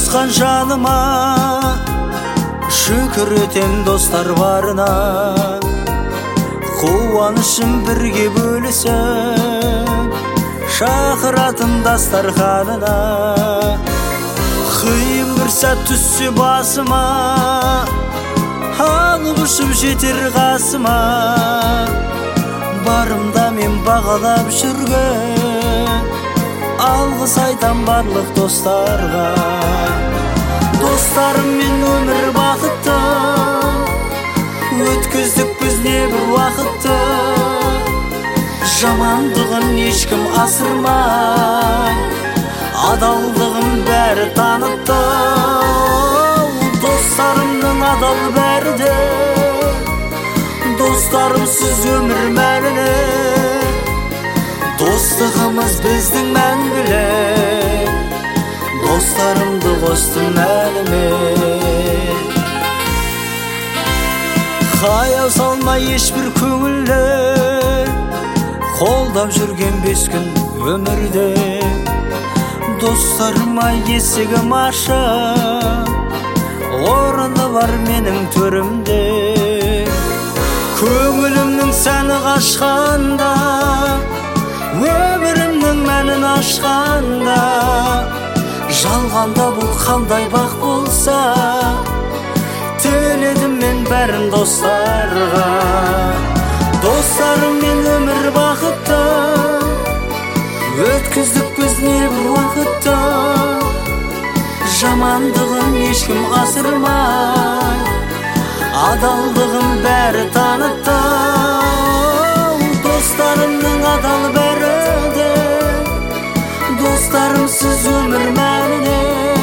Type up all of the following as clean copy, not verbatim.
туысқан жаныма, шүкір етем достар барына. Қуанышым бірге бөлісіп, шақыратын дастарханына. Қиын бір сәт түссе басыма, алып ұшып жетер қасыма. Барымда мен бағалап жүрген, алғыс айтам барлық достарға. Достарыммен өмір бақытты, өткіздік біз небір уақытты. Жамандығын ешкім асырмай, адалдығын бәрі танытты. Достарымның адал бәрі де, достарымсыз өмір мәнілі. Достығымыз біздің мәңгілік, достарымды қостым әліме. Қаяу салмай ешбір көңілі, қолдап жүрген 5 күн өмірде. Достарыма есігім ашық, орны бар менің төрімде. Көңілімнің сәні қашқанда, өмірімнің мәнін ашқанда. Жалғанда бұл қандай бақ болса, тіледім мен бәрін достарға. Достарыммен өмір бақытты, өткіздік біз небір уақытты. Жамандығын ешкім асырмай, адалдығын бәрі танытты. Достарымның адал бәрі де, достарымсыз өмір мәніне.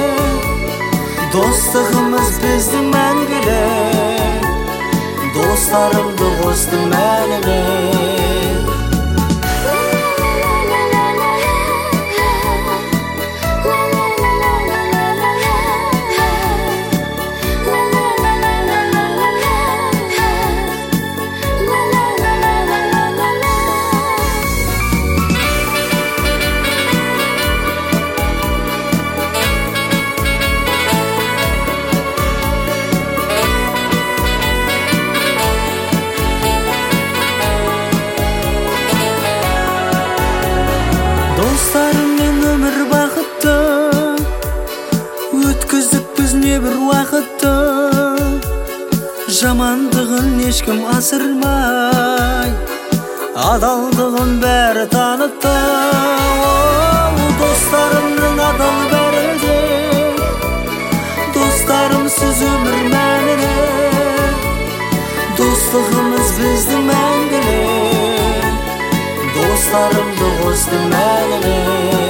Достығымыз біздің мәңгілік, достарымды қостым әліме. Достарыммен өмір бақытты, өткіздік біз небір уақытты. Жамандығын ешкім асырмай, адалдығын бәрі танытты. Достарымның адал бәрі де, достарымсыз өмір мәніне. Достығымыз біздің мәңгілік, достарымды қостым әліме.